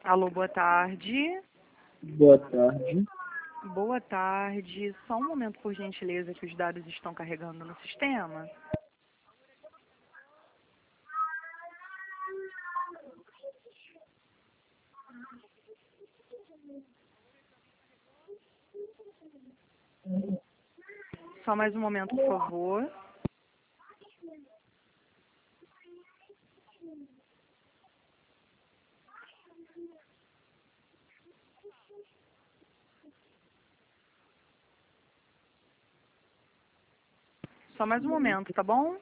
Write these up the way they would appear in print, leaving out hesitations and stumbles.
Alô, boa tarde. Boa tarde. Boa tarde. Só um momento, por gentileza, que os dados estão carregando no sistema. Só mais um momento, por favor. Só mais um momento, tá bom?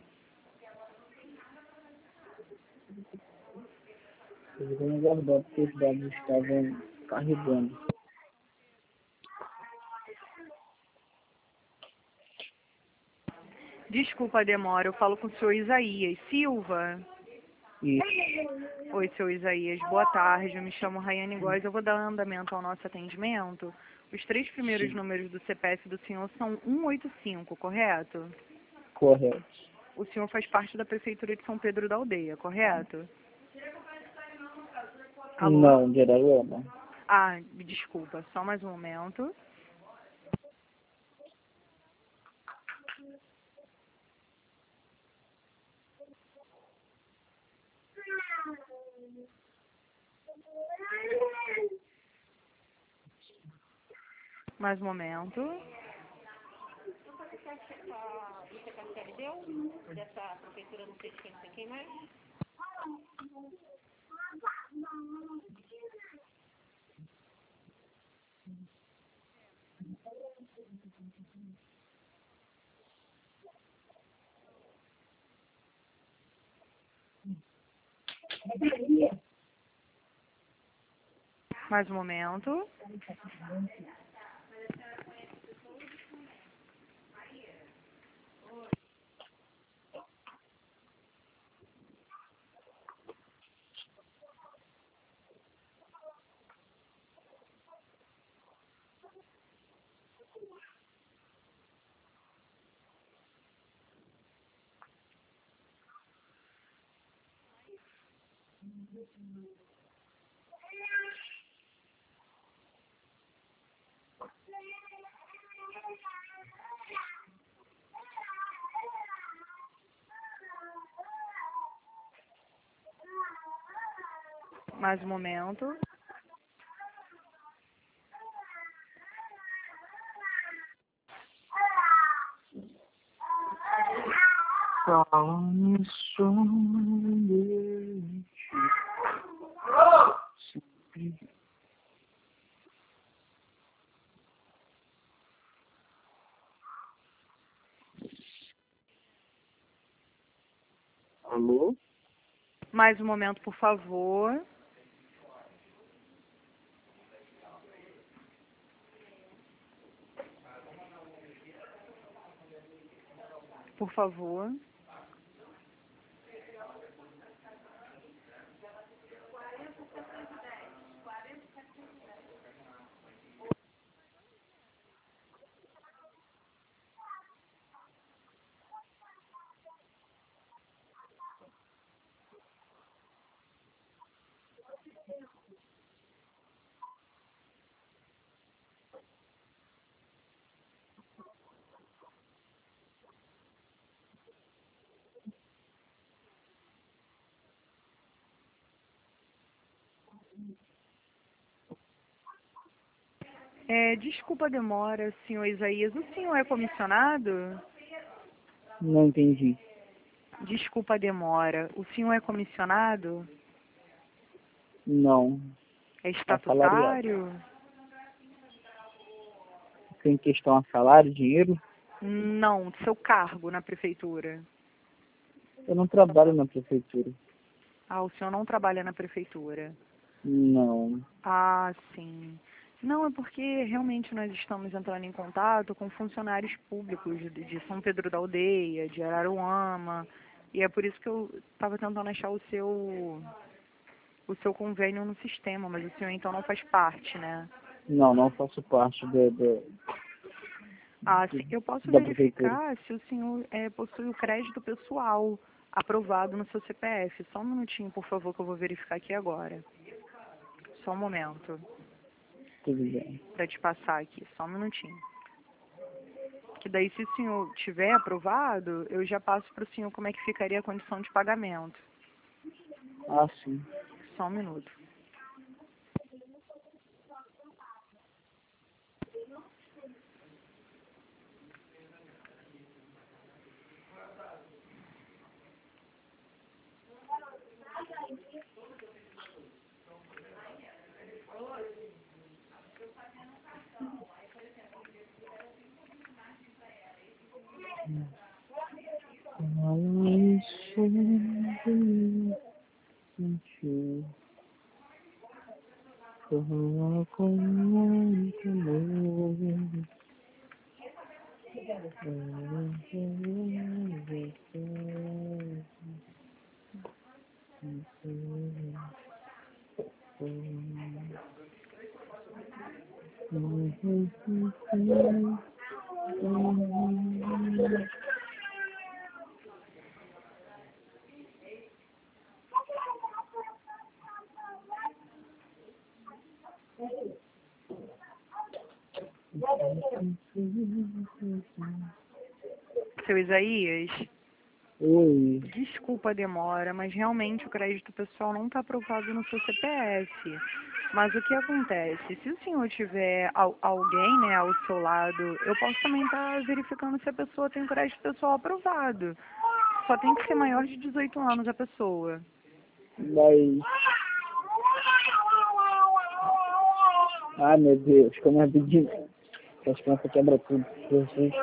Eu vou aguardar porque os dados estavam carregando. Desculpa a demora, eu falo com o senhor Isaías Silva. Isso. Oi, senhor Isaías, boa tarde. Eu me chamo Rayane Góes, eu vou dar andamento ao nosso atendimento. Os 3 primeiros Sim, números do CPF do senhor são 185, correto? correto. O senhor faz parte da Prefeitura de São Pedro da Aldeia, correto? Alô? Não, de Araruama. Ah, desculpa, só mais um momento. Mais um momento. Mais um momento. Mais um momento. Alô? Mais um momento, por favor. Por favor. Desculpa a demora, senhor Isaías. O senhor é comissionado? Não entendi. Desculpa a demora. O senhor é comissionado? Não. É Assalariado. estatutário? Tem questão a salário, dinheiro? Não, seu cargo na prefeitura. Eu não trabalho na prefeitura. Ah, o senhor não trabalha na prefeitura. Não. Ah, sim. Não, é porque realmente nós estamos entrando em contato com funcionários públicos de São Pedro da Aldeia, de Araruama, e é por isso que eu estava tentando achar o seu convênio no sistema, mas o senhor então não faz parte, né? Não, não faço parte Ah, sim. Eu posso da prefeitura. verificar se o senhor possui o crédito pessoal aprovado no seu CPF. Só um minutinho, por favor, que eu vou verificar aqui agora. Só um momento, Tudo bem. para te passar aqui, só um minutinho. Que daí, se o senhor tiver aprovado, eu já passo para o senhor como é que ficaria a condição de pagamento. Ah, sim. Só um minuto. Seu Isaías, Oi. desculpa a demora, mas realmente o crédito pessoal não está aprovado no seu CPF. Mas o que acontece? Se o senhor tiver alguém, né, ao seu lado, eu posso também estar verificando se a pessoa tem o crédito pessoal aprovado. Só tem que ser maior de 18 anos a pessoa. Mas... Ah, meu Deus, como é pedido. As crianças quebram tudo. Jesus.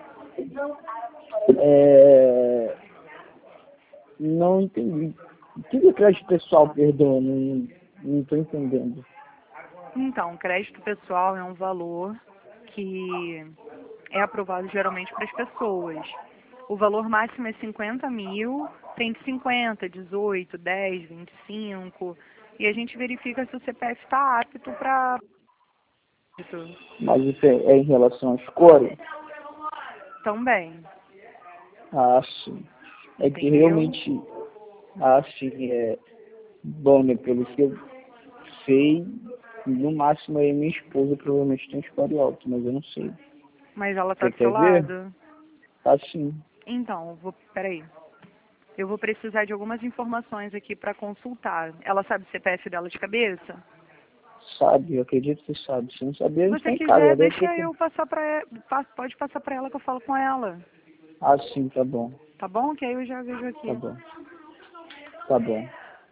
Não entendi. O que é crédito pessoal, perdão? Não estou entendendo. Então, crédito pessoal é um valor que é aprovado geralmente para as pessoas. O valor máximo é 50 mil, tem de 50, 18, 10, 25, e a gente verifica se o CPF está apto para... Mas isso é em relação à escolha? Também, Ah, sim. É que entendeu? realmente, sim, bom, né, pelo que eu sei, no máximo aí minha esposa provavelmente tem score alto, mas eu não sei. Mas ela está Você do seu quer ver? lado? Tá sim. Então, peraí. Eu vou precisar de algumas informações aqui para consultar. Ela sabe o CPF dela de cabeça? Sabe, eu acredito que sabe. Se não saber, a Se gente você tem em casa, quiser, ela deve deixa ter. eu passar para... Pode passar para ela que eu falo com ela. Ah, sim, tá bom. Tá bom? Que aí eu já vejo Tá aqui. bom. Tá bom.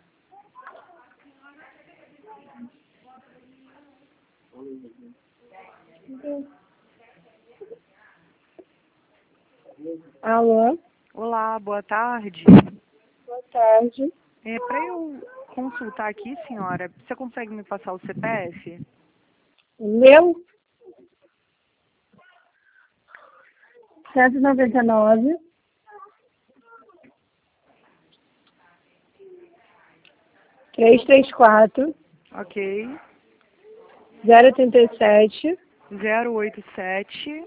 Alô, Olá, boa tarde. boa tarde. Para eu consultar aqui, senhora, você consegue me passar o CPF? O meu, 199, 334, Ok. 037, 087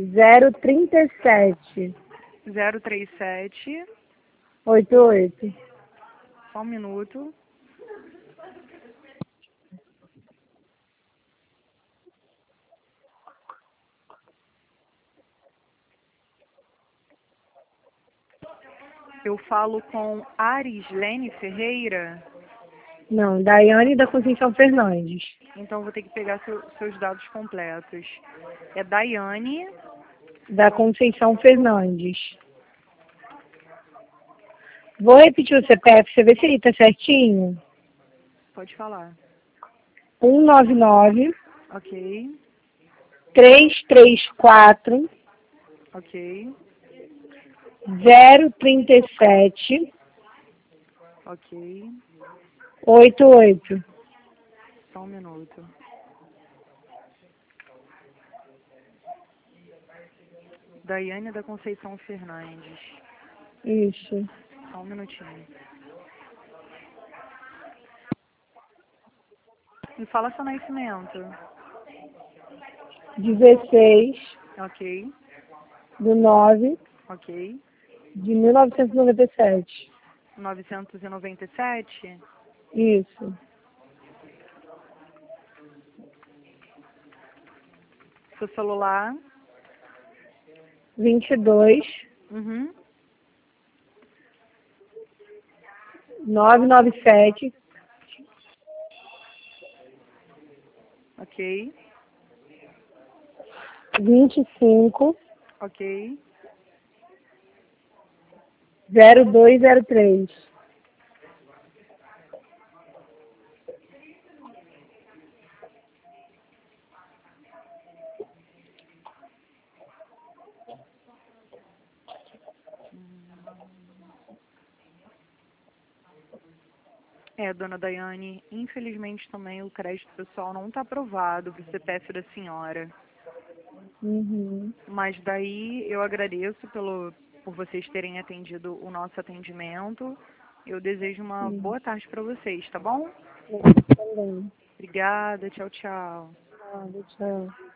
037, 037. 88. Só um minuto. Eu falo com Arislene Ferreira. Não, Daiane da Conceição Fernandes. Então vou ter que pegar seus dados completos. É Daiane. Da Conceição Fernandes. Vou repetir o CPF, você vê se ele tá certinho. Pode falar. 199 Ok. 334 Ok. 037 Ok. 88. Só um minuto. Daiane da Conceição Fernandes. Isso. Só um minutinho. Me fala seu nascimento. 16 Ok. do 9 Ok. de 1997. 997. Isso. Seu celular. 22 Uhum. 997 Ok. 25 Ok. 0203. Dona Daiane, infelizmente também o crédito pessoal não está aprovado para o CPF da senhora. Uhum. Mas daí eu agradeço por vocês terem atendido o nosso atendimento. Eu desejo uma Sim. boa tarde para vocês, tá bom? Também. Obrigada, tchau, tchau. Tchau.